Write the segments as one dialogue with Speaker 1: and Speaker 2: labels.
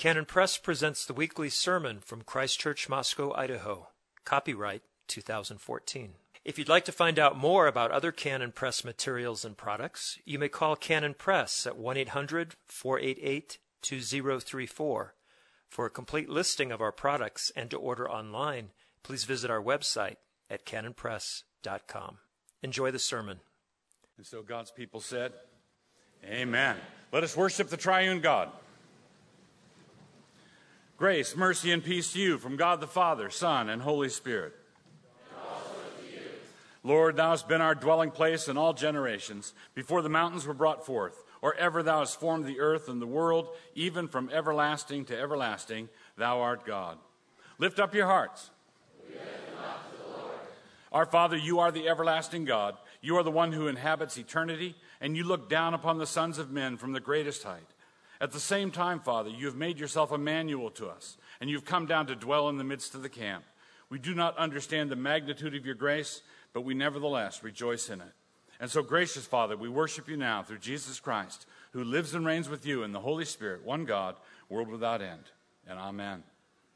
Speaker 1: Canon Press presents the weekly sermon from Christ Church, Moscow, Idaho. Copyright 2014. If you'd like to find out more about other Canon Press materials and products, you may call Canon Press at 1-800-488-2034. For a complete listing of our products and to order online, please visit our website at canonpress.com. Enjoy the sermon.
Speaker 2: And so God's people said, Amen. Let us worship the triune God. Grace, mercy, and peace to you from God the Father, Son, and Holy Spirit.
Speaker 3: And also to you.
Speaker 2: Lord, thou hast been our dwelling place in all generations, before the mountains were brought forth, or ever thou hast formed the earth and the world, even from everlasting to everlasting, thou art God. Lift up your hearts.
Speaker 3: We lift them up to the Lord.
Speaker 2: Our Father, you are the everlasting God. You are the one who inhabits eternity, and you look down upon the sons of men from the greatest height. At the same time, Father, you have made yourself Emmanuel to us, and you've come down to dwell in the midst of the camp. We do not understand the magnitude of your grace, but we nevertheless rejoice in it. And so, gracious Father, we worship you now through Jesus Christ, who lives and reigns with you in the Holy Spirit, one God, world without end. And amen.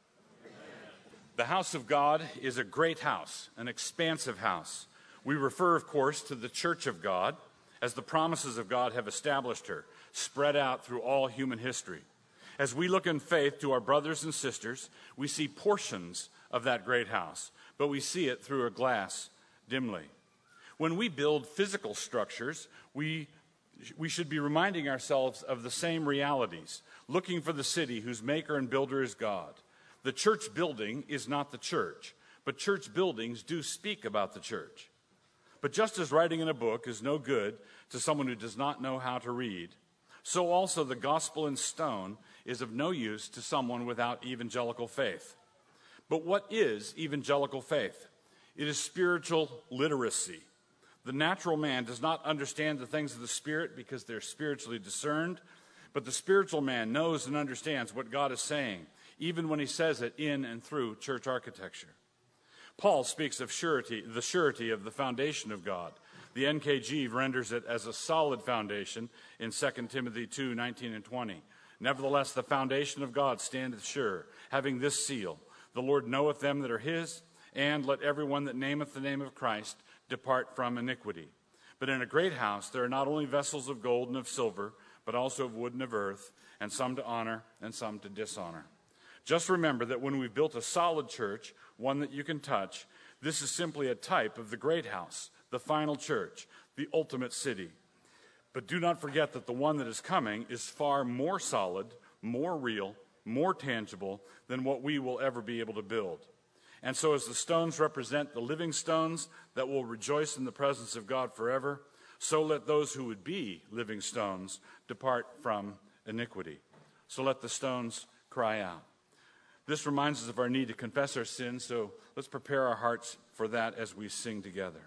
Speaker 2: The house of God is a great house, an expansive house. We refer, of course, to the church of God, as the promises of God have established her, spread out through all human history. As we look in faith to our brothers and sisters, we see portions of that great house, but we see it through a glass dimly. When we build physical structures, we should be reminding ourselves of the same realities, looking for the city whose maker and builder is God. The church building is not the church, but church buildings do speak about the church. But just as writing in a book is no good to someone who does not know how to read, so also the gospel in stone is of no use to someone without evangelical faith. But what is evangelical faith? It is spiritual literacy. The natural man does not understand the things of the Spirit because they're spiritually discerned, but the spiritual man knows and understands what God is saying, even when he says it in and through church architecture. Paul speaks of the surety of the foundation of God. The NKG renders it as a solid foundation in 2 Timothy 2:19 and 20. Nevertheless, the foundation of God standeth sure, having this seal: the Lord knoweth them that are his, and let everyone that nameth the name of Christ depart from iniquity. But in a great house there are not only vessels of gold and of silver, but also of wood and of earth, and some to honor and some to dishonor. Just remember that when we've built a solid church, one that you can touch, this is simply a type of the great house, the final church, the ultimate city. But do not forget that the one that is coming is far more solid, more real, more tangible than what we will ever be able to build. And so as the stones represent the living stones that will rejoice in the presence of God forever, so let those who would be living stones depart from iniquity. So let the stones cry out. This reminds us of our need to confess our sins, so let's prepare our hearts for that as we sing together.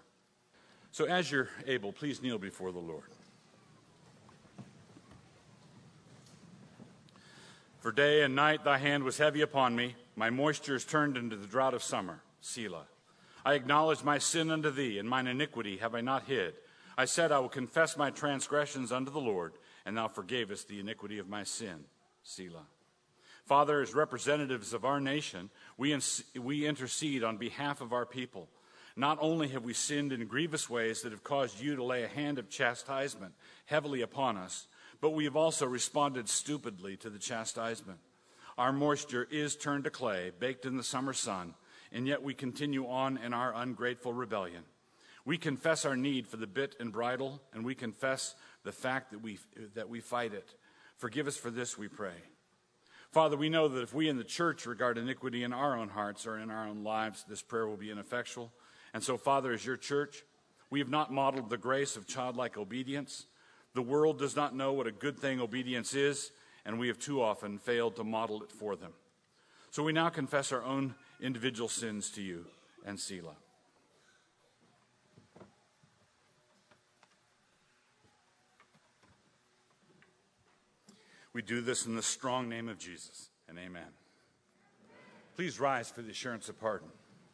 Speaker 2: So as you're able, please kneel before the Lord. For day and night thy hand was heavy upon me. My moisture is turned into the drought of summer. Selah. I acknowledge my sin unto thee, and mine iniquity have I not hid. I said, I will confess my transgressions unto the Lord, and thou forgavest the iniquity of my sin. Selah. Father, as representatives of our nation, we intercede on behalf of our people. Not only have we sinned in grievous ways that have caused you to lay a hand of chastisement heavily upon us, but we have also responded stupidly to the chastisement. Our moisture is turned to clay, baked in the summer sun, and yet we continue on in our ungrateful rebellion. We confess our need for the bit and bridle, and we confess the fact that we fight it. Forgive us for this, we pray. Father, we know that if we in the church regard iniquity in our own hearts or in our own lives, this prayer will be ineffectual. And so, Father, as your church, we have not modeled the grace of childlike obedience. The world does not know what a good thing obedience is, and we have too often failed to model it for them. So we now confess our own individual sins to you, and Selah. We do this in the strong name of Jesus, and amen. Please rise for the assurance of pardon.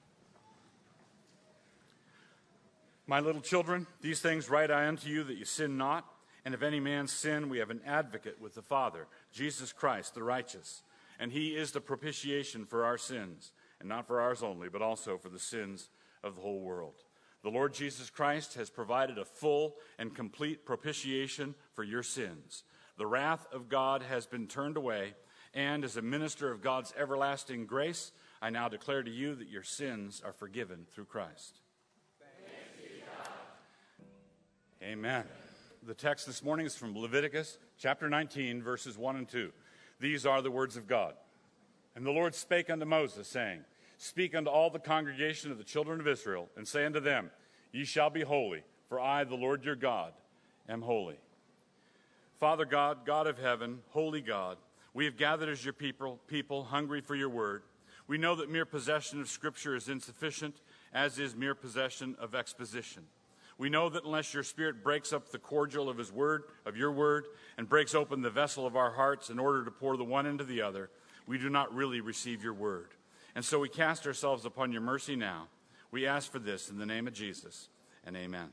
Speaker 2: My little children, these things write I unto you, that you sin not. And if any man sin, we have an advocate with the Father, Jesus Christ, the righteous. and he is the propitiation for our sins, and not for ours only, but also for the sins of the whole world. The Lord Jesus Christ has provided a full and complete propitiation for your sins. The wrath of God has been turned away, and as a minister of God's everlasting grace, I now declare to you that your sins are forgiven through Christ.
Speaker 3: Thanks be to God.
Speaker 2: Amen. The text this morning is from Leviticus chapter 19, verses 1 and 2. These are the words of God. And the Lord spake unto Moses, saying, Speak unto all the congregation of the children of Israel, and say unto them, Ye shall be holy, for I, the Lord your God, am holy. Father God, God of heaven, holy God, we have gathered as your people hungry for your word. We know that mere possession of Scripture is insufficient, as is mere possession of exposition. We know that unless your Spirit breaks up the cordial of his word, of your word, and breaks open the vessel of our hearts in order to pour the one into the other, we do not really receive your word. And so we cast ourselves upon your mercy now. We ask for this in the name of Jesus, and amen.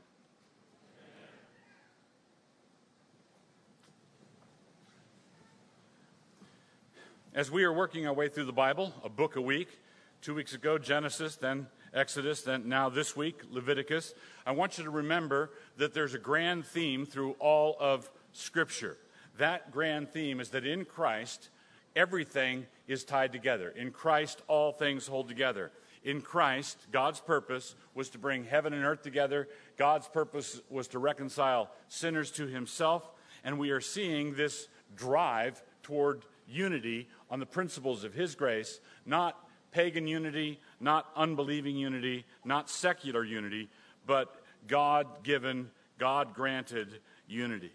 Speaker 2: As we are working our way through the Bible, a book a week, 2 weeks ago, Genesis, then Exodus, then now this week, Leviticus, I want you to remember that there's a grand theme through all of Scripture. That grand theme is that in Christ, everything is tied together. In Christ, all things hold together. In Christ, God's purpose was to bring heaven and earth together. God's purpose was to reconcile sinners to himself. And we are seeing this drive toward unity on the principles of his grace, not pagan unity, not unbelieving unity, not secular unity, but God-given, God-granted unity.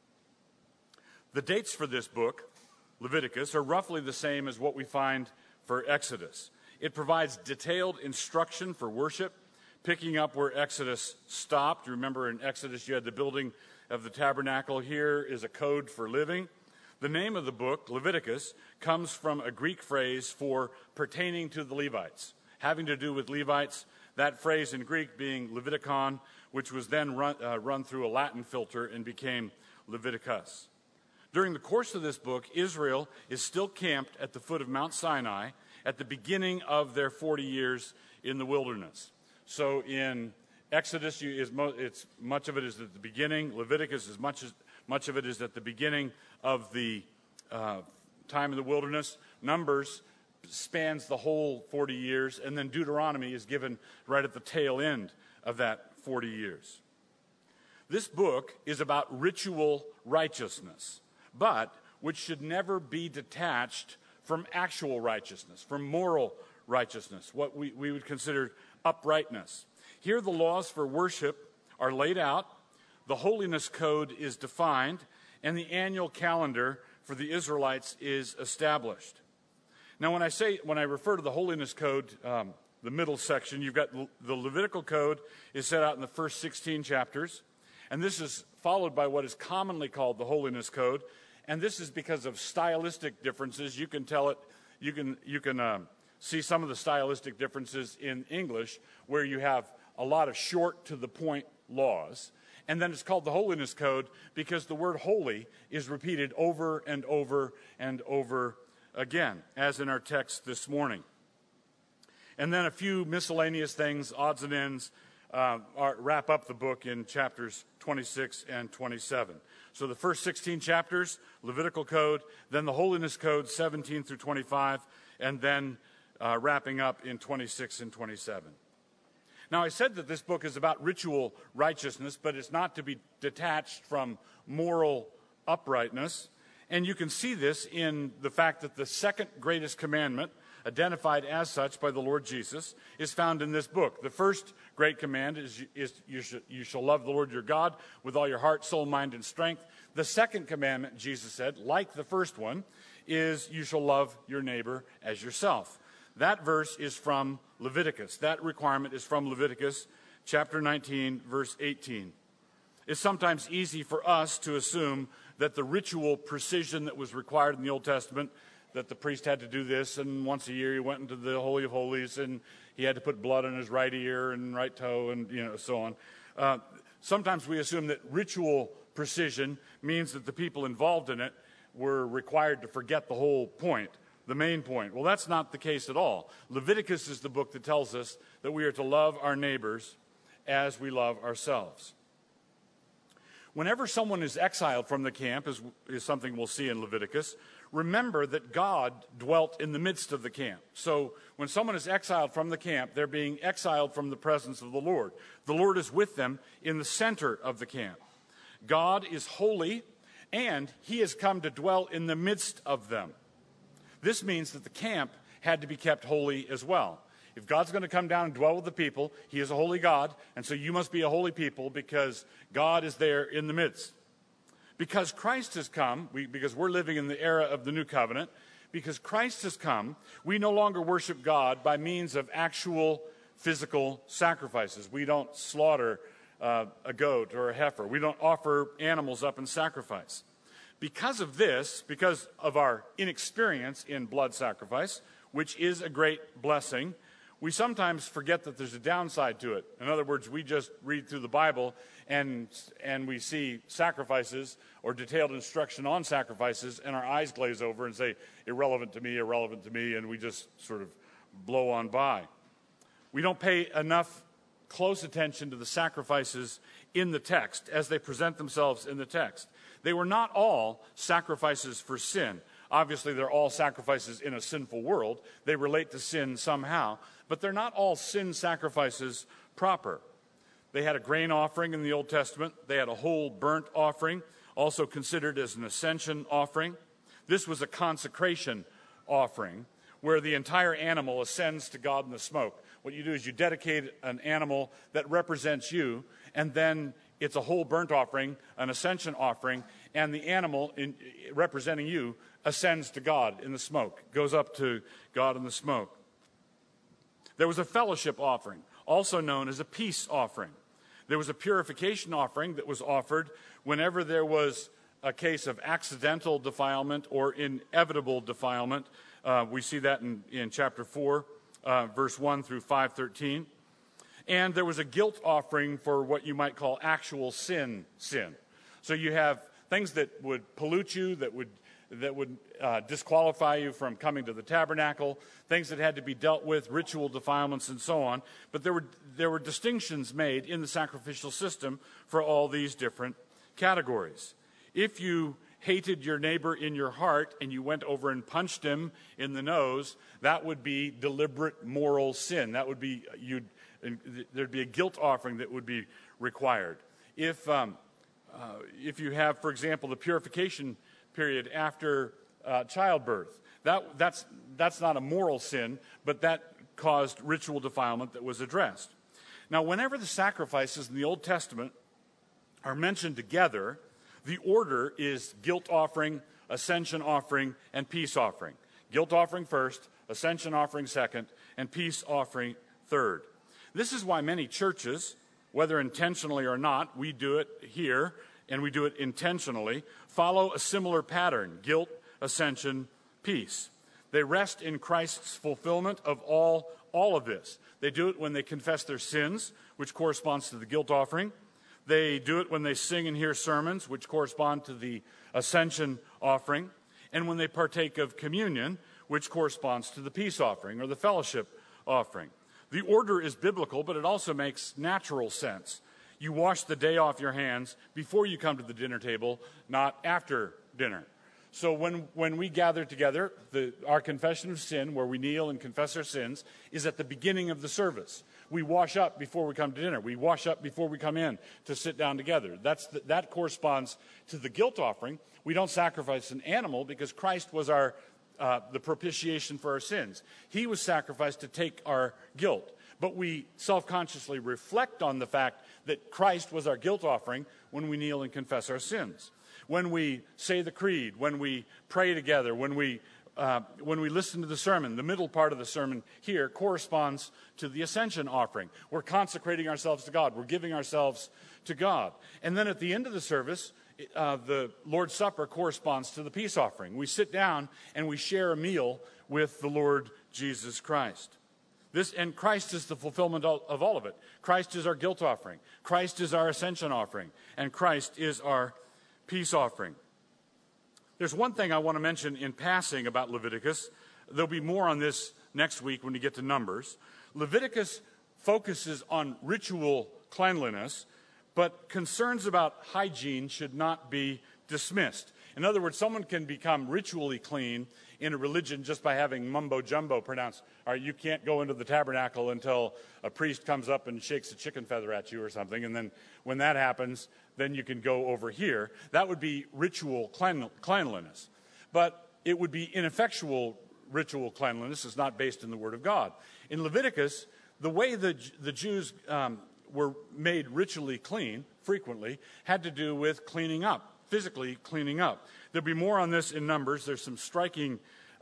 Speaker 2: The dates for this book, Leviticus, are roughly the same as what we find for Exodus. It provides detailed instruction for worship, picking up where Exodus stopped. You remember in Exodus you had the building of the tabernacle. Here is a code for living. The name of the book, Leviticus, comes from a Greek phrase for pertaining to the Levites, having to do with Levites, that phrase in Greek being Leviticon, which was then run through a Latin filter and became Leviticus. During the course of this book, Israel is still camped at the foot of Mount Sinai at the beginning of their 40 years in the wilderness. So in Exodus, much of it is at the beginning. Leviticus, much of it is at the beginning of the time in the wilderness. Numbers spans the whole 40 years, and then Deuteronomy is given right at the tail end of that 40 years. This book is about ritual righteousness, but which should never be detached from actual righteousness, from moral righteousness, what we would consider uprightness. Here the laws for worship are laid out, the holiness code is defined, and the annual calendar for the Israelites is established. Now, when I refer to the holiness code, the middle section, you've got the Levitical code is set out in the first 16 chapters, and this is followed by what is commonly called the holiness code, and this is because of stylistic differences. You can tell it. You can see some of the stylistic differences in English, where you have a lot of short to the point laws. And then it's called the Holiness Code because the word holy is repeated over and over and over again, as in our text this morning. And then a few miscellaneous things, odds and ends, wrap up the book in chapters 26 and 27. So the first 16 chapters, Levitical Code, then the Holiness Code, 17 through 25, and then wrapping up in 26 and 27. Now, I said that this book is about ritual righteousness, but it's not to be detached from moral uprightness. And you can see this in the fact that the second greatest commandment, identified as such by the Lord Jesus, is found in this book. The first great command is you shall love the Lord your God with all your heart, soul, mind, and strength. The second commandment, Jesus said, like the first one, is you shall love your neighbor as yourself. That verse is from Leviticus. That requirement is from Leviticus chapter 19, verse 18. It's sometimes easy for us to assume that the ritual precision that was required in the Old Testament, that the priest had to do this, and once a year he went into the Holy of Holies, and he had to put blood on his right ear and right toe, and so on. Sometimes we assume that ritual precision means that the people involved in it were required to forget the whole point. the main point. Well, that's not the case at all. Leviticus is the book that tells us that we are to love our neighbors as we love ourselves. Whenever someone is exiled from the camp, is something we'll see in Leviticus, remember that God dwelt in the midst of the camp. So when someone is exiled from the camp, they're being exiled from the presence of the Lord. The Lord is with them in the center of the camp. God is holy, and he has come to dwell in the midst of them. This means that the camp had to be kept holy as well. If God's going to come down and dwell with the people, he is a holy God, and so you must be a holy people because God is there in the midst. Because Christ has come, because we're living in the era of the new covenant, because Christ has come, we no longer worship God by means of actual physical sacrifices. We don't slaughter a goat or a heifer. We don't offer animals up in sacrifice. Because of this, because of our inexperience in blood sacrifice, which is a great blessing, we sometimes forget that there's a downside to it. In other words, we just read through the Bible and we see sacrifices or detailed instruction on sacrifices, and our eyes glaze over and say, irrelevant to me, and we just sort of blow on by. We don't pay enough close attention to the sacrifices in the text as they present themselves in the text. They were not all sacrifices for sin. Obviously, they're all sacrifices in a sinful world. They relate to sin somehow, but they're not all sin sacrifices proper. They had a grain offering in the Old Testament. They had a whole burnt offering, also considered as an ascension offering. This was a consecration offering where the entire animal ascends to God in the smoke. What you do is you dedicate an animal that represents you, and then it's a whole burnt offering, an ascension offering, and the animal representing you ascends to God in the smoke, goes up to God in the smoke. There was a fellowship offering, also known as a peace offering. There was a purification offering that was offered whenever there was a case of accidental defilement or inevitable defilement. We see that in chapter 4, verse 1 through 5:13. And there was a guilt offering for what you might call actual sin. So you have things that would pollute you, that would disqualify you from coming to the tabernacle, things that had to be dealt with, ritual defilements and so on. But there were distinctions made in the sacrificial system for all these different categories. If you hated your neighbor in your heart and you went over and punched him in the nose, that would be deliberate moral sin. That would be there'd be a guilt offering that would be required. If you have, for example, the purification period after childbirth, that's not a moral sin, but that caused ritual defilement that was addressed. Now, whenever the sacrifices in the Old Testament are mentioned together, the order is guilt offering, ascension offering, and peace offering. Guilt offering first, ascension offering second, and peace offering third. This is why many churches, whether intentionally or not, we do it here, and we do it intentionally, follow a similar pattern: guilt, ascension, peace. They rest in Christ's fulfillment of all of this. They do it when they confess their sins, which corresponds to the guilt offering. They do it when they sing and hear sermons, which correspond to the ascension offering. And when they partake of communion, which corresponds to the peace offering or the fellowship offering. The order is biblical, but it also makes natural sense. You wash the day off your hands before you come to the dinner table, not after dinner. So when we gather together, our confession of sin, where we kneel and confess our sins, is at the beginning of the service. We wash up before we come to dinner. We wash up before we come in to sit down together. That corresponds to the guilt offering. We don't sacrifice an animal because Christ was the propitiation for our sins. He was sacrificed to take our guilt. But we self-consciously reflect on the fact that Christ was our guilt offering when we kneel and confess our sins. When we say the creed, when we pray together, when we listen to the sermon, the middle part of the sermon here corresponds to the ascension offering. We're consecrating ourselves to God. We're giving ourselves to God. And then at the end of the service, the Lord's Supper corresponds to the peace offering. We sit down and we share a meal with the Lord Jesus Christ. And Christ is the fulfillment of all of it. Christ is our guilt offering. Christ is our ascension offering. And Christ is our peace offering. There's one thing I want to mention in passing about Leviticus. There'll be more on this next week when we get to Numbers. Leviticus focuses on ritual cleanliness, but concerns about hygiene should not be dismissed. In other words, someone can become ritually clean in a religion just by having mumbo-jumbo pronounced. All right, you can't go into the tabernacle until a priest comes up and shakes a chicken feather at you or something, and then when that happens, then you can go over here. That would be ritual cleanliness. But it would be ineffectual ritual cleanliness. It's not based in the Word of God. In Leviticus, the way the Jews were made ritually clean frequently had to do with cleaning up, physically cleaning up. There'll be more on this in Numbers. There's some striking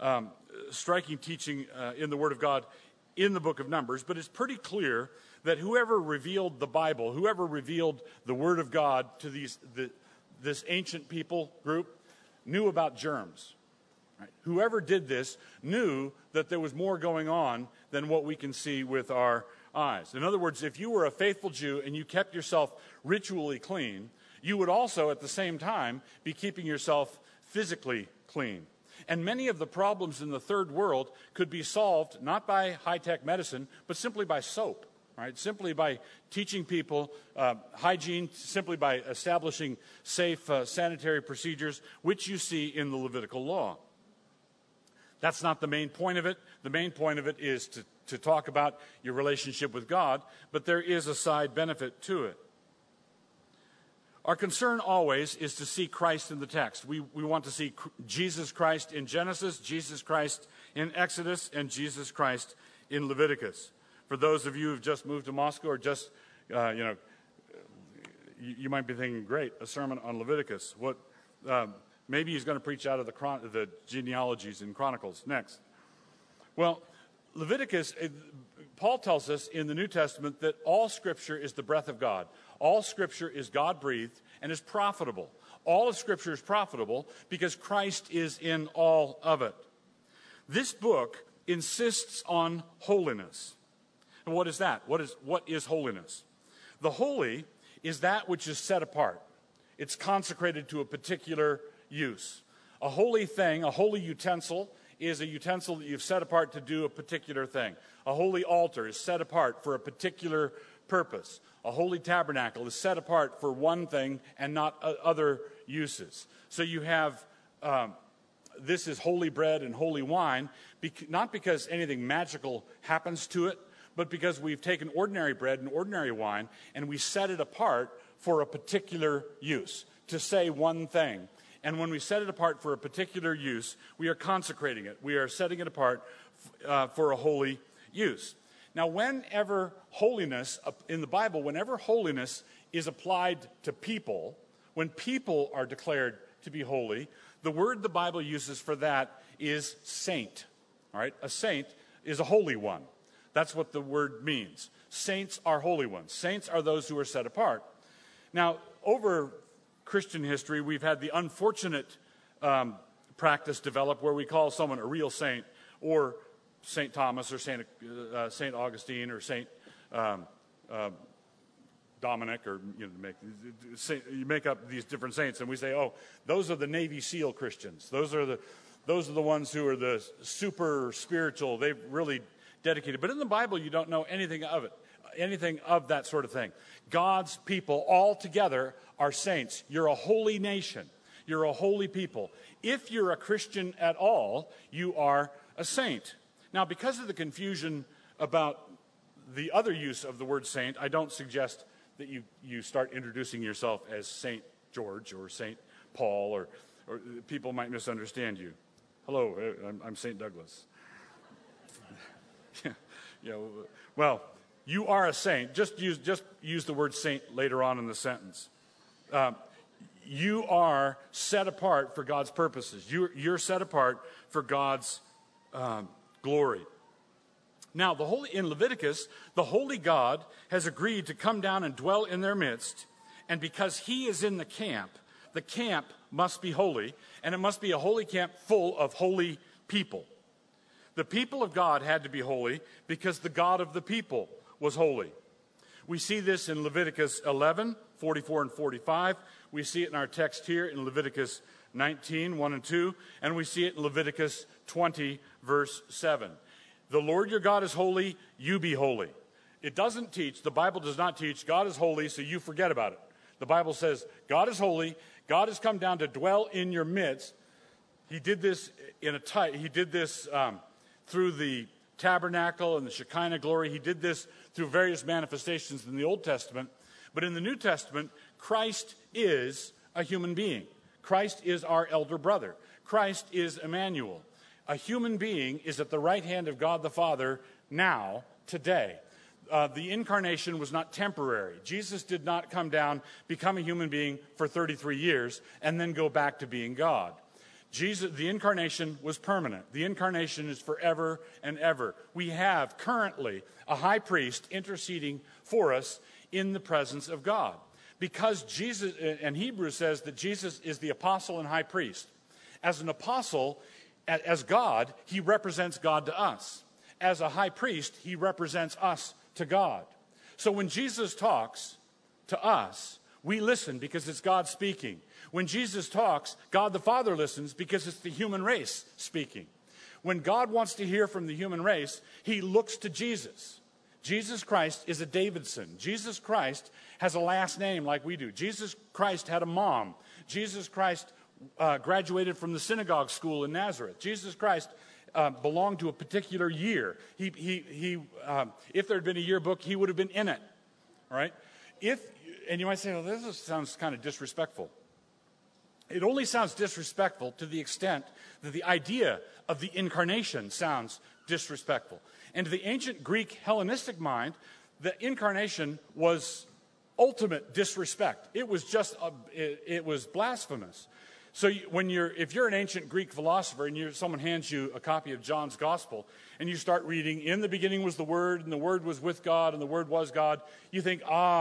Speaker 2: teaching in the Word of God in the book of Numbers, but it's pretty clear that whoever revealed the Bible, whoever revealed the Word of God to this ancient people group, knew about germs. Right? Whoever did this knew that there was more going on than what we can see with our eyes. In other words, if you were a faithful Jew and you kept yourself ritually clean, you would also at the same time be keeping yourself physically clean. And many of the problems in the third world could be solved not by high-tech medicine, but simply by soap. Right? Simply by teaching people hygiene, simply by establishing safe sanitary procedures, which you see in the Levitical law. That's not the main point of it. The main point of it is to talk about your relationship with God, but there is a side benefit to it. Our concern always is to see Christ in the text. We want to see Jesus Christ in Genesis, Jesus Christ in Exodus, and Jesus Christ in Leviticus. For those of you who've just moved to Moscow or just, you might be thinking, great, a sermon on Leviticus. Maybe he's going to preach out of the genealogies and Chronicles next. Well, Leviticus, Paul tells us in the New Testament that all Scripture is the breath of God. All Scripture is God-breathed and is profitable. All of Scripture is profitable because Christ is in all of it. This book insists on holiness. And what is that? What is holiness? The holy is that which is set apart. It's consecrated to a particular use. A holy thing, a holy utensil, is a utensil that you've set apart to do a particular thing. A holy altar is set apart for a particular purpose. A holy tabernacle is set apart for one thing and not other uses. So you have, this is holy bread and holy wine, not because anything magical happens to it, but because we've taken ordinary bread and ordinary wine and we set it apart for a particular use, to say one thing. And when we set it apart for a particular use, we are consecrating it. We are setting it apart for a holy use. Now, whenever holiness, in the Bible, whenever holiness is applied to people, when people are declared to be holy, the word the Bible uses for that is saint. All right? A saint is a holy one. That's what the word means. Saints are holy ones. Saints are those who are set apart. Now, over Christian history, we've had the unfortunate practice develop where we call someone a real saint, or St. Thomas, or St. Augustine, or St. Dominic, or you make up these different saints, and we say, oh, those are the Navy SEAL Christians. Those are the ones who are the super spiritual. They've really dedicated. But in the Bible, you don't know anything of it, anything of that sort of thing. God's people all together are saints. You're a holy nation. You're a holy people. If you're a Christian at all, you are a saint. Now, because of the confusion about the other use of the word saint, I don't suggest that you start introducing yourself as Saint George or Saint Paul, or people might misunderstand you. Hello, I'm Saint Douglas. Well, you are a saint. Just use the word saint later on in the sentence. You are set apart for God's purposes. You're set apart for God's glory. Now, in Leviticus, the holy God has agreed to come down and dwell in their midst, and because he is in the camp must be holy, and it must be a holy camp full of holy people. The people of God had to be holy because the God of the people was holy. We see this in Leviticus 11, 44 and 45. We see it in our text here in Leviticus 19, 1 and 2, and we see it in Leviticus 20, verse 7. The Lord your God is holy, you be holy. It doesn't teach, the Bible does not teach, God is holy, so you forget about it. The Bible says, God is holy, God has come down to dwell in your midst. He did this through the tabernacle and the Shekinah glory. He did this through various manifestations in the Old Testament. But in the New Testament, Christ is a human being. Christ is our elder brother. Christ is Emmanuel. A human being is at the right hand of God the Father now, today. The incarnation was not temporary. Jesus did not come down, become a human being for 33 years, and then go back to being God. The incarnation was permanent. The incarnation is forever and ever. We have currently a high priest interceding for us in the presence of God. Because Jesus, and Hebrews says that Jesus is the apostle and high priest. As an apostle, as God, he represents God to us. As a high priest, he represents us to God. So when Jesus talks to us, we listen because it's God speaking. When Jesus talks, God the Father listens because it's the human race speaking. When God wants to hear from the human race, he looks to Jesus. Jesus Christ is a Davidson. Jesus Christ has a last name like we do. Jesus Christ had a mom. Jesus Christ graduated from the synagogue school in Nazareth. Jesus Christ belonged to a particular year. If there had been a yearbook, he would have been in it. All right? And you might say, well, this sounds kind of disrespectful. It only sounds disrespectful to the extent that the idea of the incarnation sounds disrespectful. And to the ancient Greek Hellenistic mind, the incarnation was ultimate disrespect. It was it was blasphemous. So if you're an ancient Greek philosopher and someone hands you a copy of John's Gospel and you start reading, in the beginning was the Word, and the Word was with God, and the Word was God, you think,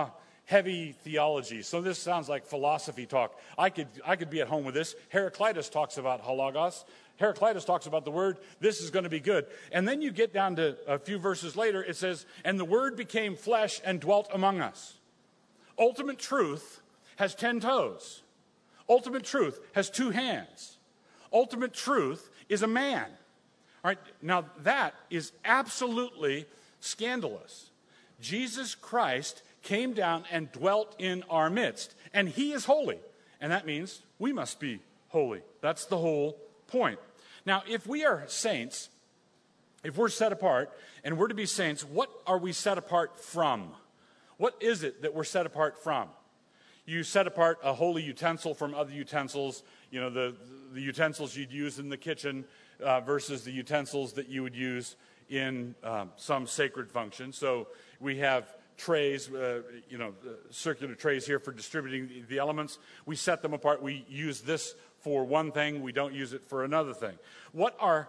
Speaker 2: heavy theology. So this sounds like philosophy talk. I could be at home with this. Heraclitus talks about halagos. Heraclitus talks about the Word. This is going to be good. And then you get down to a few verses later, it says, and the Word became flesh and dwelt among us. Ultimate truth has 10 toes. Ultimate truth has 2 hands. Ultimate truth is a man. All right, now that is absolutely scandalous. Jesus Christ came down and dwelt in our midst, and he is holy. And that means we must be holy. That's the whole point. Now, if we are saints, if we're set apart, and we're to be saints, what are we set apart from? What is it that we're set apart from? You set apart a holy utensil from other utensils, the utensils you'd use in the kitchen versus the utensils that you would use in some sacred function. So we have trays, circular trays here for distributing the elements. We set them apart. We use this for one thing. We don't use it for another thing. What are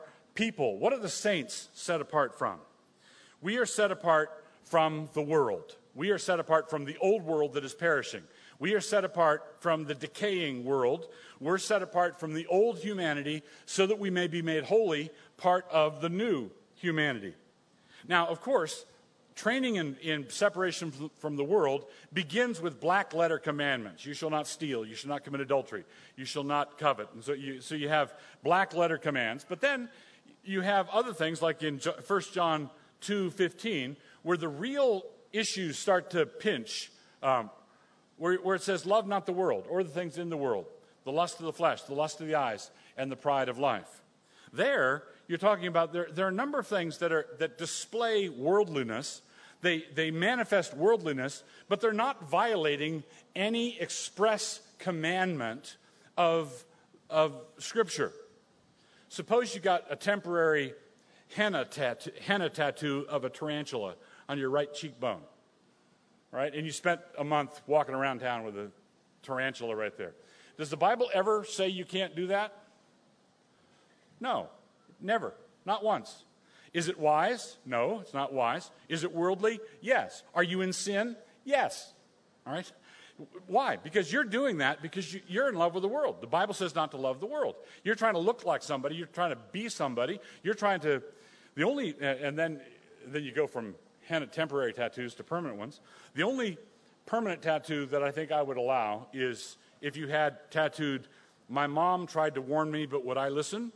Speaker 2: the saints set apart from? We are set apart from the world. We are set apart from the old world that is perishing. We are set apart from the decaying world. We're set apart from the old humanity so that we may be made holy, part of the new humanity. Now, of course, training in separation from the world begins with black letter commandments. You shall not steal. You shall not commit adultery. You shall not covet. And so you have black letter commands. But then you have other things like in 1 John 2:15, where the real issues start to pinch, where it says, love not the world or the things in the world, the lust of the flesh, the lust of the eyes, and the pride of life. There, you're talking about, there are a number of things that display worldliness. They manifest worldliness, but they're not violating any express commandment of Scripture. Suppose you got a temporary henna tattoo of a tarantula on your right cheekbone, right? And you spent a month walking around town with a tarantula right there. Does the Bible ever say you can't do that? No, never, not once. Is it wise? No, it's not wise. Is it worldly? Yes. Are you in sin? Yes. All right? Why? Because you're doing that because you're in love with the world. The Bible says not to love the world. You're trying to look like somebody. You're trying to be somebody. You're trying to, and then you go from temporary tattoos to permanent ones. The only permanent tattoo that I think I would allow is if you had tattooed My mom tried to warn me, but would I listen?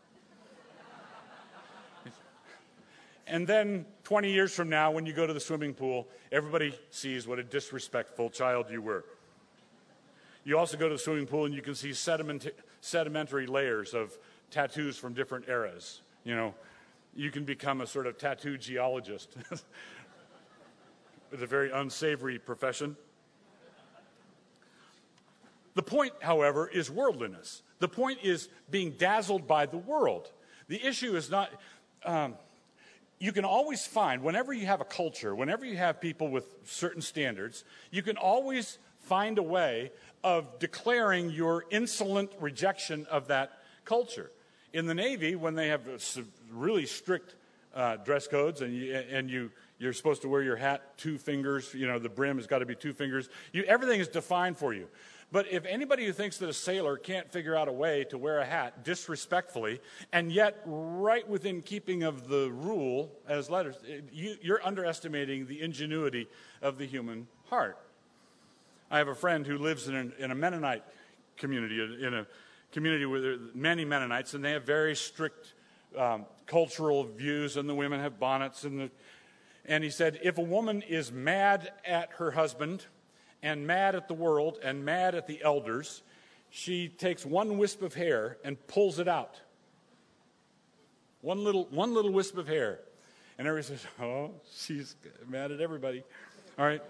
Speaker 2: And then 20 years from now, when you go to the swimming pool, everybody sees what a disrespectful child you were. You also go to the swimming pool and you can see sedimentary layers of tattoos from different eras. You know, you can become a sort of tattoo geologist. It's a very unsavory profession. The point, however, is worldliness. The point is being dazzled by the world. The issue is not... you can always find, whenever you have a culture, whenever you have people with certain standards, you can always find a way of declaring your insolent rejection of that culture. In the Navy, when they have really strict dress codes and you're supposed to wear your hat 2 fingers, you know, the brim has got to be 2 fingers, everything is defined for you. But if anybody who thinks that a sailor can't figure out a way to wear a hat disrespectfully, and yet right within keeping of the rule as letters, you're underestimating the ingenuity of the human heart. I have a friend who lives in a Mennonite community, in a community where there are many Mennonites, and they have very strict cultural views, and the women have bonnets. And he said, if a woman is mad at her husband and mad at the world and mad at the elders, she takes one wisp of hair and pulls it out. One little wisp of hair. And everybody says, oh, she's mad at everybody. All right.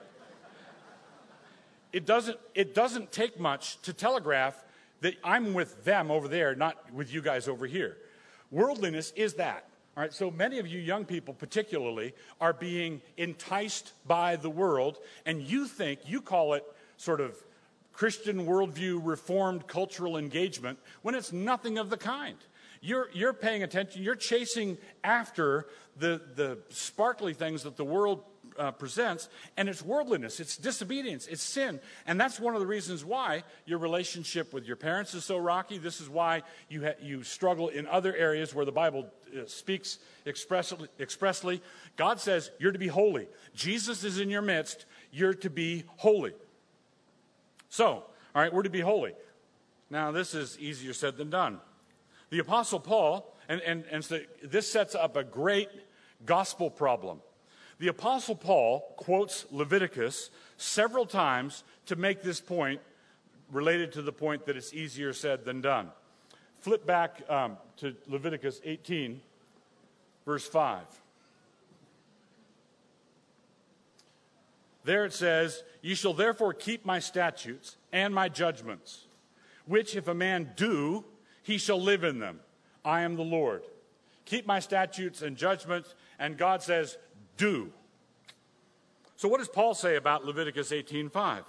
Speaker 2: It doesn't take much to telegraph that I'm with them over there, not with you guys over here. Worldliness is that. All right, so many of you young people particularly are being enticed by the world, and you call it sort of Christian worldview, reformed cultural engagement, when it's nothing of the kind. You're paying attention, you're chasing after the sparkly things that the world presents, and it's worldliness, it's disobedience, it's sin. And that's one of the reasons why your relationship with your parents is so rocky. This is why you struggle in other areas where the Bible speaks expressly. God says you're to be holy. Jesus is in your midst. You're to be holy. So, all right, we're to be holy. Now, this is easier said than done. The Apostle Paul, and so this sets up a great gospel problem. The Apostle Paul quotes Leviticus several times to make this point related to the point that it's easier said than done. Flip back to Leviticus 18, verse 5. There it says, "Ye shall therefore keep my statutes and my judgments, which if a man do, he shall live in them. I am the Lord. Keep my statutes and judgments," and God says, do. So what does Paul say about Leviticus 18:5?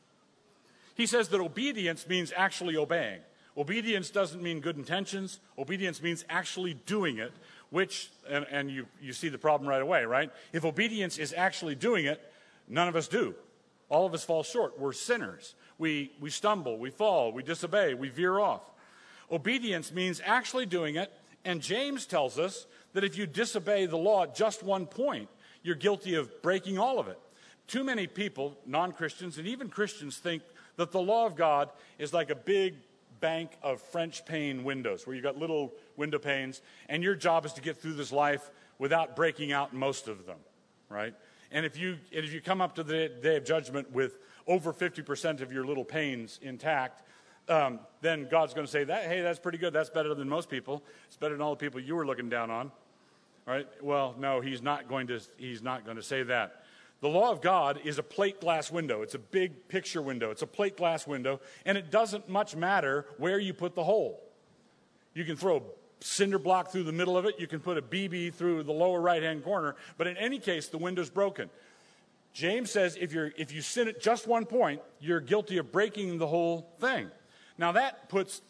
Speaker 2: He says that obedience means actually obeying. Obedience doesn't mean good intentions. Obedience means actually doing it, which, and you see the problem right away, right? If obedience is actually doing it, none of us do. All of us fall short. We're sinners. We stumble, we fall, we disobey, we veer off. Obedience means actually doing it, and James tells us that if you disobey the law at just one point, you're guilty of breaking all of it. Too many people, non-Christians and even Christians, think that the law of God is like a big bank of French pane windows where you've got little window panes, and your job is to get through this life without breaking out most of them, right? And if you come up to the day of judgment with over 50% of your little panes intact, then God's going to say, hey, that's pretty good. That's better than most people. It's better than all the people you were looking down on. All right? Well, no, he's not going to say that. The law of God is a plate glass window. It's a big picture window. It's a plate glass window, and it doesn't much matter where you put the hole. You can throw a cinder block through the middle of it. You can put a BB through the lower right-hand corner, but in any case, the window's broken. James says if you sin at just one point, you're guilty of breaking the whole thing. Now that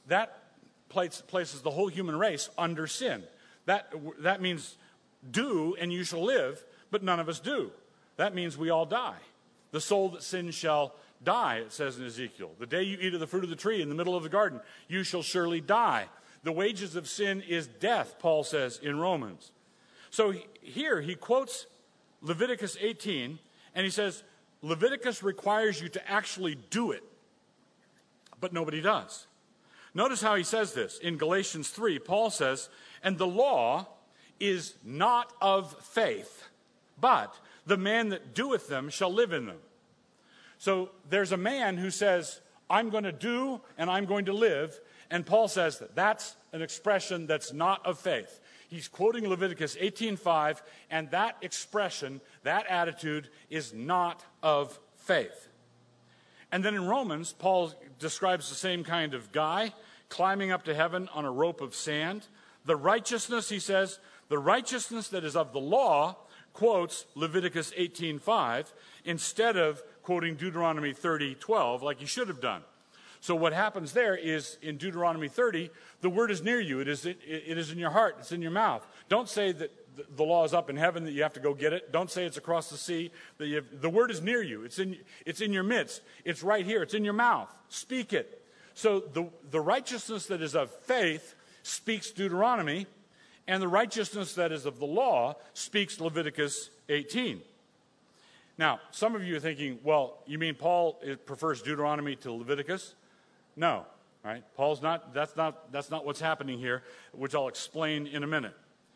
Speaker 2: places the whole human race under sin. That means do and you shall live, but none of us do. That means we all die. The soul that sins shall die, it says in Ezekiel. The day you eat of the fruit of the tree in the middle of the garden, you shall surely die. The wages of sin is death, Paul says in Romans. So here he quotes Leviticus 18, and he says, Leviticus requires you to actually do it, but nobody does. Notice how he says this. In Galatians 3, Paul says, and the law is not of faith, but the man that doeth them shall live in them. So there's a man who says, I'm going to do and I'm going to live. And Paul says that that's an expression that's not of faith. He's quoting Leviticus 18:5, and that expression, that attitude, is not of faith. And then in Romans, Paul describes the same kind of guy climbing up to heaven on a rope of sand. The righteousness, he says, the righteousness that is of the law, quotes Leviticus 18:5 instead of quoting Deuteronomy 30:12 like he should have done. So what happens there is in Deuteronomy 30, the word is near you. It is in your heart. It's in your mouth. Don't say that the law is up in heaven, that you have to go get it. Don't say it's across the sea. The word is near you. It's in your midst. It's right here. It's in your mouth. Speak it. So the righteousness that is of faith speaks Deuteronomy, and the righteousness that is of the law speaks Leviticus 18. Now, some of you are thinking, well, you mean Paul prefers Deuteronomy to Leviticus? No, right? Paul's not, that's not what's happening here, which I'll explain in a minute.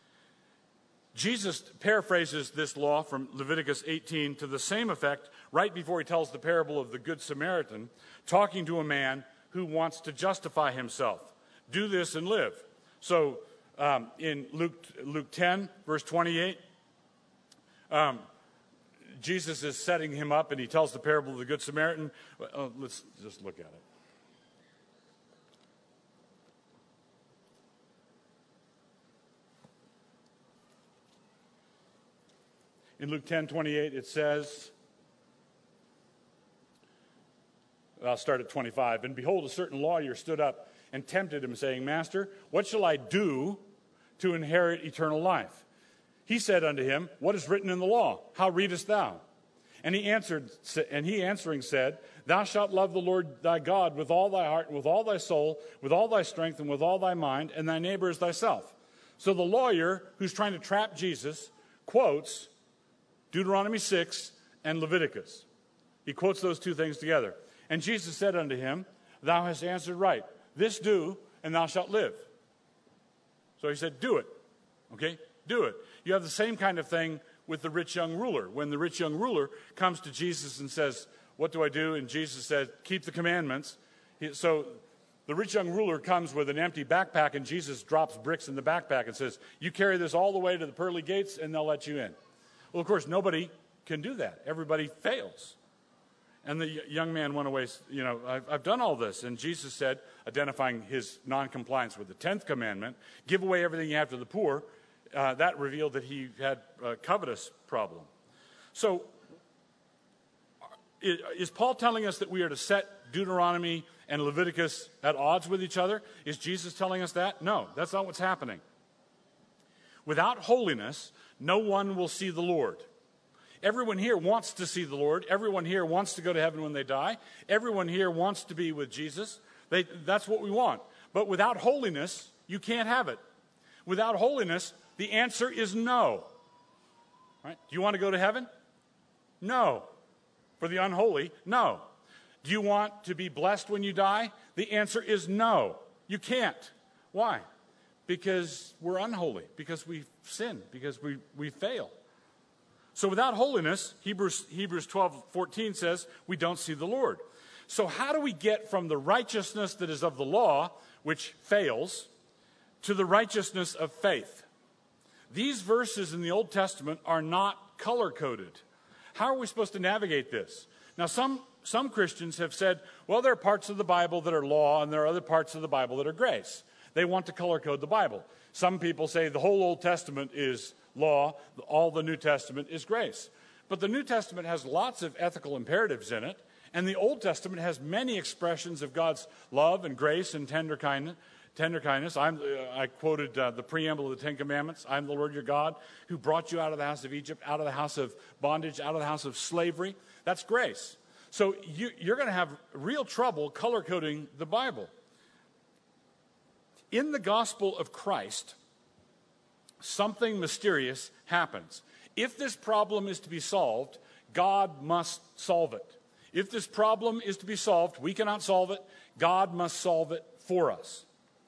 Speaker 2: Jesus paraphrases this law from Leviticus 18 to the same effect right before he tells the parable of the Good Samaritan, talking to a man who wants to justify himself. Do this and live. So in Luke 10, verse 28, Jesus is setting him up, and he tells the parable of the Good Samaritan. Let's just look at it. In Luke 10:28, it says, I'll start at 25. And behold, a certain lawyer stood up and tempted him, saying, Master, what shall I do to inherit eternal life? He said unto him, What is written in the law? How readest thou? And he answering said, Thou shalt love the Lord thy God with all thy heart, and with all thy soul, with all thy strength, and with all thy mind, and thy neighbor as thyself. So the lawyer, who's trying to trap Jesus, quotes Deuteronomy 6 and Leviticus. He quotes those two things together. And Jesus said unto him, Thou hast answered right. This do, and thou shalt live. So he said, do it. Okay? Do it. You have the same kind of thing with the rich young ruler. When the rich young ruler comes to Jesus and says, what do I do? And Jesus said, keep the commandments. So the rich young ruler comes with an empty backpack, and Jesus drops bricks in the backpack and says, you carry this all the way to the pearly gates, and they'll let you in. Well, of course, nobody can do that. Everybody fails. And the young man went away, I've done all this. And Jesus said, identifying his noncompliance with the 10th commandment, give away everything you have to the poor. That revealed that he had a covetous problem. So is Paul telling us that we are to set Deuteronomy and Leviticus at odds with each other? Is Jesus telling us that? No, that's not what's happening. Without holiness, no one will see the Lord. Everyone here wants to see the Lord. Everyone here wants to go to heaven when they die. Everyone here wants to be with Jesus. That's what we want. But without holiness, you can't have it. Without holiness, the answer is no. Right? Do you want to go to heaven? No. For the unholy, no. Do you want to be blessed when you die? The answer is no. You can't. Why? Because we're unholy, because we sin, because we fail. So without holiness, Hebrews 12:14 says, we don't see the Lord. So how do we get from the righteousness that is of the law, which fails, to the righteousness of faith? These verses in the Old Testament are not color-coded. How are we supposed to navigate this? Now, some Christians have said, well, there are parts of the Bible that are law, and there are other parts of the Bible that are grace. They want to color-code the Bible. Some people say the whole Old Testament is law, all the New Testament is grace. But the New Testament has lots of ethical imperatives in it, and the Old Testament has many expressions of God's love and grace and tender kindness. I quoted the preamble of the Ten Commandments. I'm the Lord your God who brought you out of the house of Egypt, out of the house of bondage, out of the house of slavery. That's grace. So you're going to have real trouble color-coding the Bible. In the gospel of Christ, something mysterious happens. If this problem is to be solved, God must solve it. If this problem is to be solved, we cannot solve it. God must solve it for us.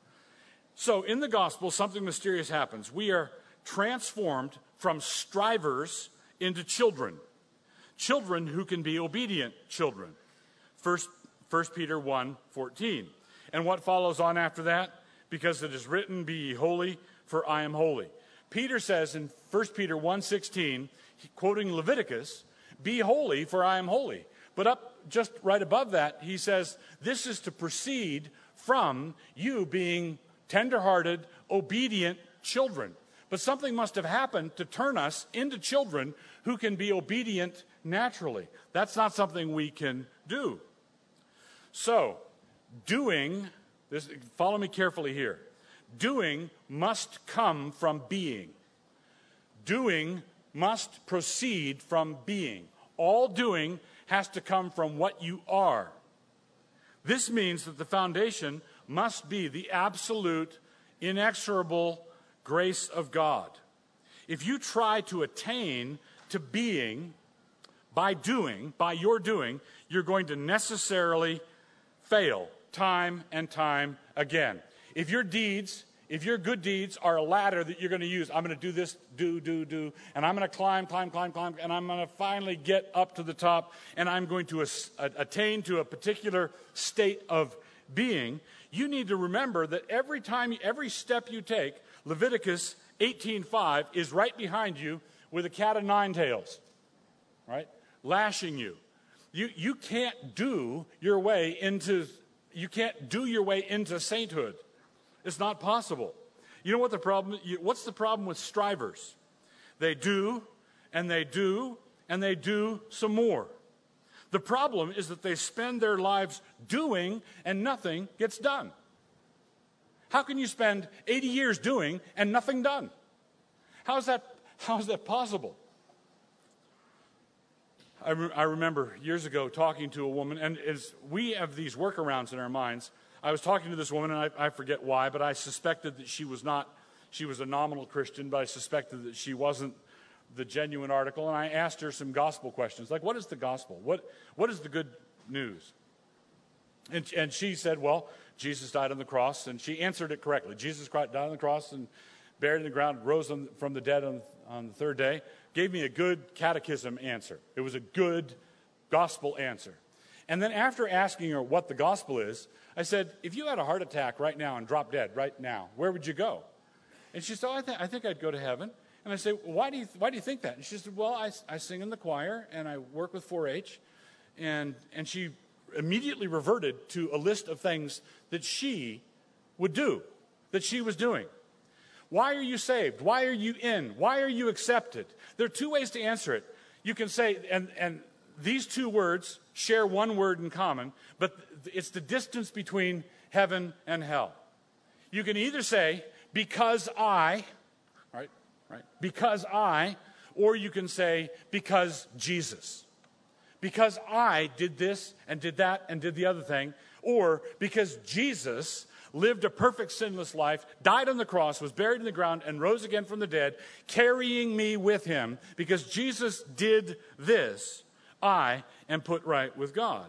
Speaker 2: So in the gospel, something mysterious happens. We are transformed from strivers into children. Children who can be obedient children. 1 Peter 1:14. And what follows on after that? Because it is written, be ye holy, for I am holy. Peter says in 1 Peter 1:16, quoting Leviticus, be holy, for I am holy. But up just right above that, he says, this is to proceed from you being tender-hearted, obedient children. But something must have happened to turn us into children who can be obedient naturally. That's not something we can do. So, doing, this, follow me carefully here. Doing must come from being. Doing must proceed from being. All doing has to come from what you are. This means that the foundation must be the absolute, inexorable grace of God. If you try to attain to being by your doing, you're going to necessarily fail time and time again. If your good deeds are a ladder that you're going to use, I'm going to do this, do, and I'm going to climb, and I'm going to finally get up to the top, and I'm going to attain to a particular state of being, you need to remember that every step you take, Leviticus 18:5 is right behind you with a cat of nine tails, right? Lashing you. You can't do your way into sainthood. It's not possible. You know what the problem? What's the problem with strivers? They do, and they do, and they do some more. The problem is that they spend their lives doing, and nothing gets done. How can you spend 80 years doing and nothing done? How is that possible? I remember years ago talking to a woman, and as we have these workarounds in our minds, I was talking to this woman, and I forget why, but I suspected that she was a nominal Christian, but I suspected that she wasn't the genuine article, and I asked her some gospel questions, like, what is the gospel? What is the good news? And she said, well, Jesus died on the cross, and she answered it correctly. Jesus Christ died on the cross and buried in the ground, rose from the dead on the third day, gave me a good catechism answer. It was a good gospel answer. And then after asking her what the gospel is, I said, if you had a heart attack right now and dropped dead right now, where would you go? And she said, I think I'd go to heaven. And I said, why do you think that? And she said, well, I sing in the choir, and I work with 4-H. And she immediately reverted to a list of things that she would do, that she was doing. Why are you saved? Why are you in? Why are you accepted? There are two ways to answer it. You can say, and these two words share one word in common, but it's the distance between heaven and hell. You can either say, because I, right, because I, or you can say, because Jesus. Because I did this and did that and did the other thing, or because Jesus lived a perfect sinless life, died on the cross, was buried in the ground, and rose again from the dead, carrying me with him. Because Jesus did this, I am put right with God.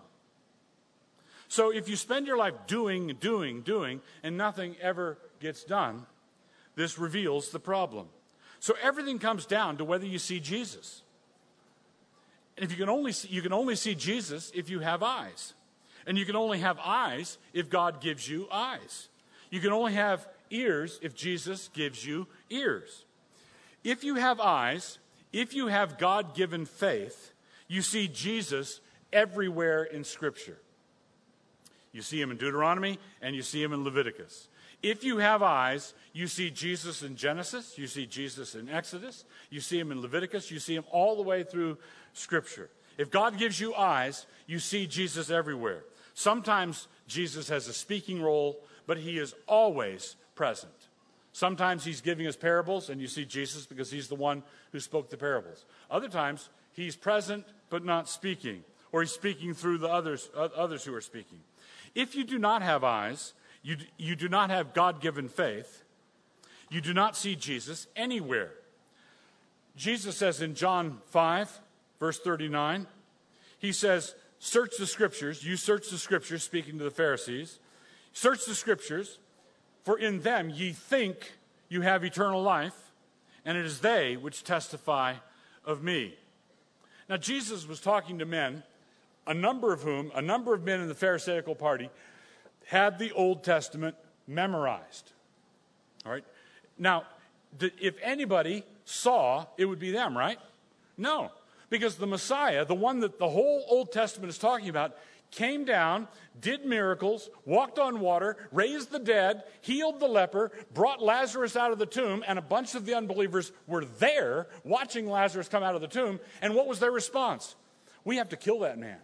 Speaker 2: So if you spend your life doing, and nothing ever gets done, this reveals the problem. So everything comes down to whether you see Jesus. And if you can only see Jesus if you have eyes. And you can only have eyes if God gives you eyes. You can only have ears if Jesus gives you ears. If you have eyes, if you have God-given faith, you see Jesus everywhere in Scripture. You see him in Deuteronomy, and you see him in Leviticus. If you have eyes, you see Jesus in Genesis, you see Jesus in Exodus, you see him in Leviticus, you see him all the way through Scripture. If God gives you eyes, you see Jesus everywhere. Sometimes Jesus has a speaking role, but he is always present. Sometimes he's giving us parables, and you see Jesus because he's the one who spoke the parables. Other times, he's present but not speaking, or he's speaking through the others who are speaking. If you do not have eyes, you do not have God-given faith, you do not see Jesus anywhere. Jesus says in John 5, verse 39, he says, search the Scriptures. You search the Scriptures, speaking to the Pharisees. Search the Scriptures, for in them ye think you have eternal life, and it is they which testify of me. Now, Jesus was talking to men, a number of men in the Pharisaical party had the Old Testament memorized. All right? Now, if anybody saw, it would be them, right? No, because the Messiah, the one that the whole Old Testament is talking about, came down, did miracles, walked on water, raised the dead, healed the leper, brought Lazarus out of the tomb, and a bunch of the unbelievers were there watching Lazarus come out of the tomb. And what was their response? We have to kill that man.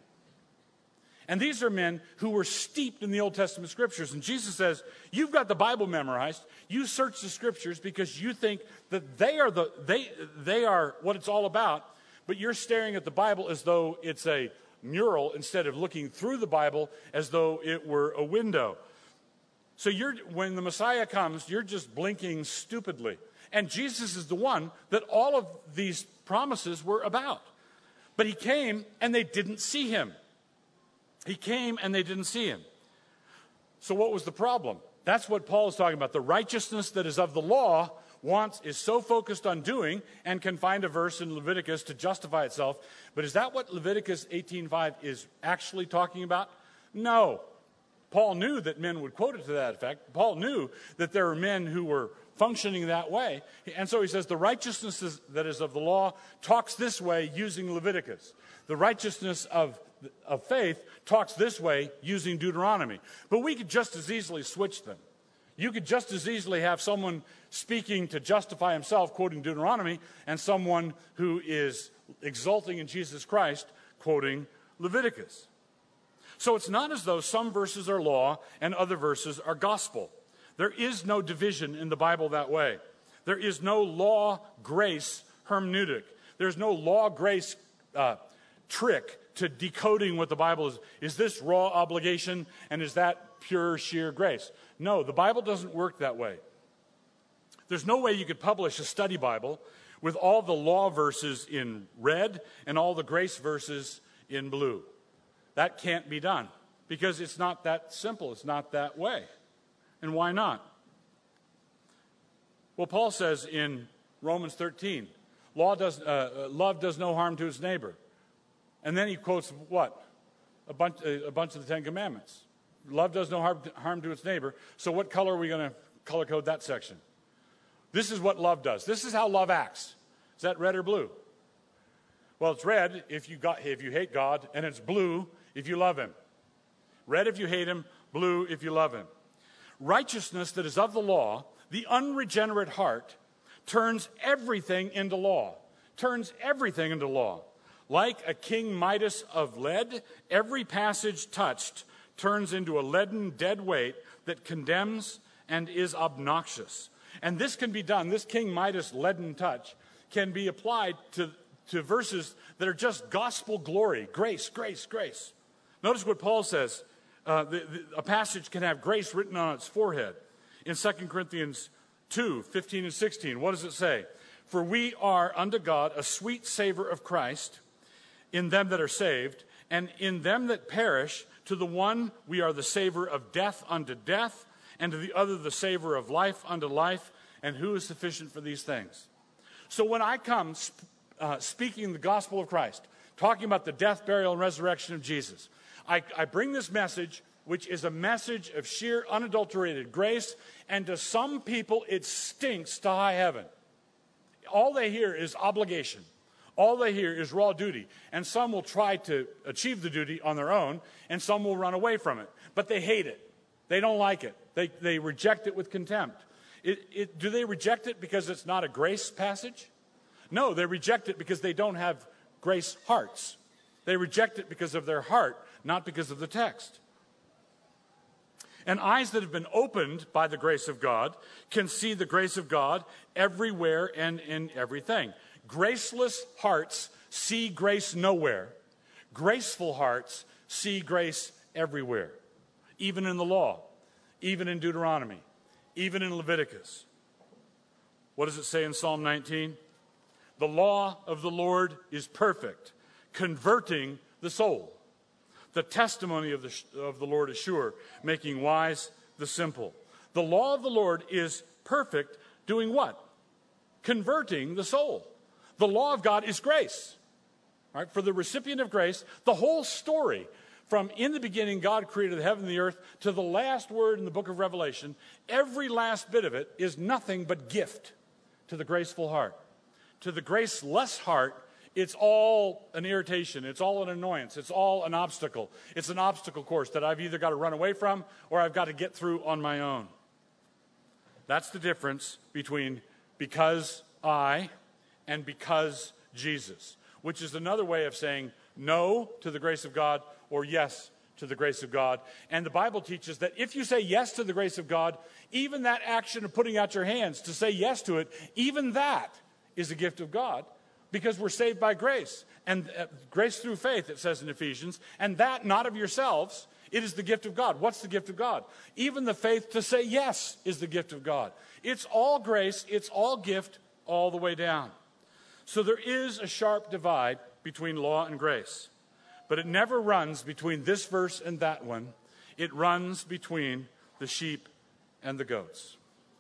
Speaker 2: And these are men who were steeped in the Old Testament Scriptures. And Jesus says, you've got the Bible memorized. You search the Scriptures because you think that they are what it's all about. But you're staring at the Bible as though it's a mural instead of looking through the Bible as though it were a window. So when the Messiah comes, you're just blinking stupidly. And Jesus is the one that all of these promises were about. But he came and they didn't see him. He came and they didn't see him. So what was the problem? That's what Paul is talking about. The righteousness that is of the law is so focused on doing and can find a verse in Leviticus to justify itself. But is that what Leviticus 18:5 is actually talking about? No. Paul knew that men would quote it to that effect. Paul knew that there were men who were functioning that way. And so he says the righteousness that is of the law talks this way using Leviticus. The righteousness of faith talks this way using Deuteronomy. But we could just as easily switch them. You could just as easily have someone speaking to justify himself quoting Deuteronomy and someone who is exulting in Jesus Christ quoting Leviticus. So it's not as though some verses are law and other verses are gospel. There is no division in the Bible that way. There is no law-grace hermeneutic. There's no law-grace trick to decoding what the Bible is. Is this raw obligation and is that pure, sheer grace? No, the Bible doesn't work that way. There's no way you could publish a study Bible with all the law verses in red and all the grace verses in blue. That can't be done because it's not that simple. It's not that way. And why not? Well, Paul says in Romans 13, love does no harm to his neighbor. And then he quotes what? A bunch of the Ten Commandments. Love does no harm to its neighbor. So what color are we going to color code that section? This is what love does. This is how love acts. Is that red or blue? Well, it's red if you hate God, and it's blue if you love him. Red if you hate him, blue if you love him. Righteousness that is of the law, the unregenerate heart, turns everything into law. Turns everything into law. Like a King Midas of lead, every passage touched turns into a leaden dead weight that condemns and is obnoxious. And this can be done, this King Midas leaden touch can be applied to verses that are just gospel glory, grace, grace, grace. Notice what Paul says. A passage can have grace written on its forehead. In 2 Corinthians 2, 15 and 16, what does it say? For we are unto God a sweet savor of Christ in them that are saved, and in them that perish, to the one we are the savor of death unto death, and to the other the savor of life unto life. And who is sufficient for these things? So when I come speaking the gospel of Christ, talking about the death, burial, and resurrection of Jesus, I bring this message, which is a message of sheer unadulterated grace, and to some people it stinks to high heaven. All they hear is obligation. All they hear is raw duty. And some will try to achieve the duty on their own, and some will run away from it. But they hate it. They don't like it. They reject it with contempt. Do they reject it because it's not a grace passage? No, they reject it because they don't have grace hearts. They reject it because of their heart, not because of the text. And eyes that have been opened by the grace of God can see the grace of God everywhere and in everything. Graceless hearts see grace nowhere. Graceful hearts see grace everywhere. Even in the law, even in Deuteronomy, even in Leviticus. What does it say in Psalm 19? The law of the Lord is perfect, converting the soul. The testimony of the Lord is sure, making wise the simple. The law of the Lord is perfect, doing what? Converting the soul. The law of God is grace. All right? For the recipient of grace, the whole story, from in the beginning God created the heaven and the earth to the last word in the book of Revelation, every last bit of it is nothing but gift to the graceful heart. To the graceless heart, it's all an irritation. It's all an annoyance. It's all an obstacle. It's an obstacle course that I've either got to run away from or I've got to get through on my own. That's the difference between because I and because Jesus, which is another way of saying no to the grace of God or yes to the grace of God. And the Bible teaches that if you say yes to the grace of God, even that action of putting out your hands to say yes to it, even that is a gift of God, because we're saved by grace. And grace through faith, it says in Ephesians, and that not of yourselves, it is the gift of God. What's the gift of God? Even the faith to say yes is the gift of God. It's all grace, it's all gift, all the way down. So there is a sharp divide between law and grace. But it never runs between this verse and that one. It runs between the sheep and the goats.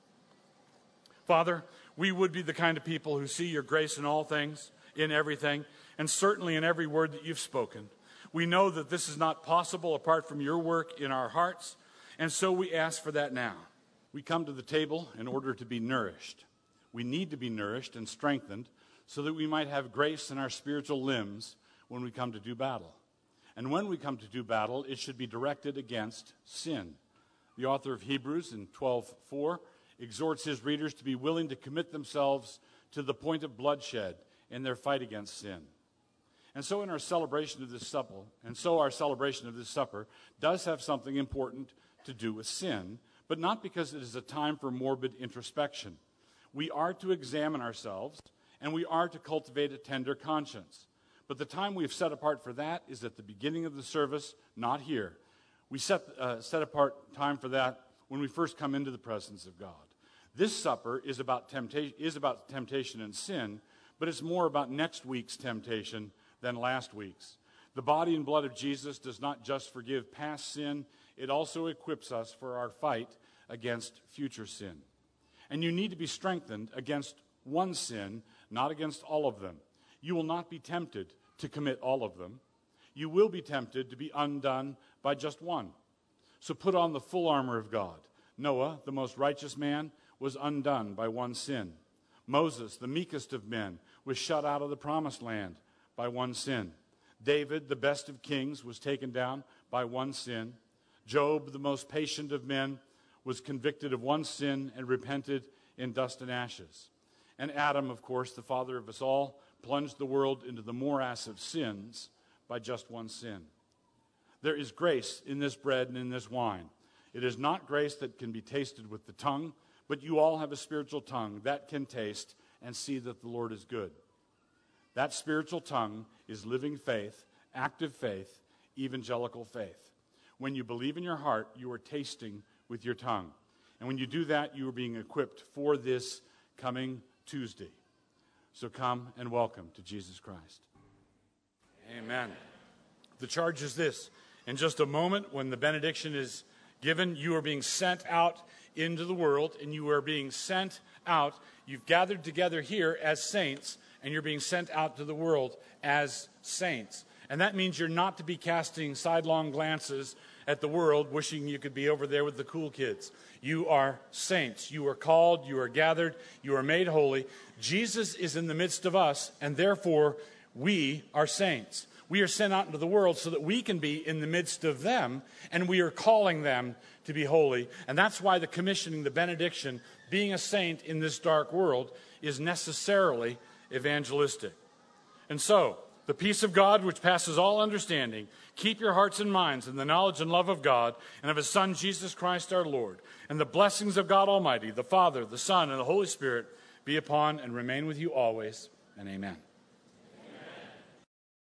Speaker 2: Father, we would be the kind of people who see your grace in all things, in everything, and certainly in every word that you've spoken. We know that this is not possible apart from your work in our hearts, and so we ask for that now. We come to the table in order to be nourished. We need to be nourished and strengthened so that we might have grace in our spiritual limbs when we come to do battle. And when we come to do battle, it should be directed against sin. The author of Hebrews in 12:4 exhorts his readers to be willing to commit themselves to the point of bloodshed in their fight against sin. And so our celebration of this supper does have something important to do with sin, but not because it is a time for morbid introspection. We are to examine ourselves, and we are to cultivate a tender conscience. But the time we've set apart for that is at the beginning of the service, not here. We set apart time for that when we first come into the presence of God. This supper is about temptation and sin, but it's more about next week's temptation than last week's. The body and blood of Jesus does not just forgive past sin, it also equips us for our fight against future sin. And you need to be strengthened against one sin, not against all of them. You will not be tempted to commit all of them. You will be tempted to be undone by just one. So put on the full armor of God. Noah, the most righteous man, was undone by one sin. Moses, the meekest of men, was shut out of the promised land by one sin. David, the best of kings, was taken down by one sin. Job, the most patient of men, was convicted of one sin and repented in dust and ashes. And Adam, of course, the father of us all, plunged the world into the morass of sins by just one sin. There is grace in this bread and in this wine. It is not grace that can be tasted with the tongue, but you all have a spiritual tongue that can taste and see that the Lord is good. That spiritual tongue is living faith, active faith, evangelical faith. When you believe in your heart, you are tasting with your tongue. And when you do that, you are being equipped for this coming Tuesday. So come and welcome to Jesus Christ. Amen. The charge is this. In just a moment, when the benediction is given, you are being sent out into the world, and you are being sent out. You've gathered together here as saints, and you're being sent out to the world as saints. And that means you're not to be casting sidelong glances at the world, wishing you could be over there with the cool kids. You are saints. You are called, you are gathered, you are made holy. Jesus is in the midst of us, and therefore we are saints. We are sent out into the world so that we can be in the midst of them, and we are calling them to be holy. And that's why the commissioning, the benediction, being a saint in this dark world, is necessarily evangelistic. And so, the peace of God, which passes all understanding, keep your hearts and minds in the knowledge and love of God and of His Son, Jesus Christ our Lord. And the blessings of God Almighty, the Father, the Son, and the Holy Spirit be upon and remain with you always. And amen.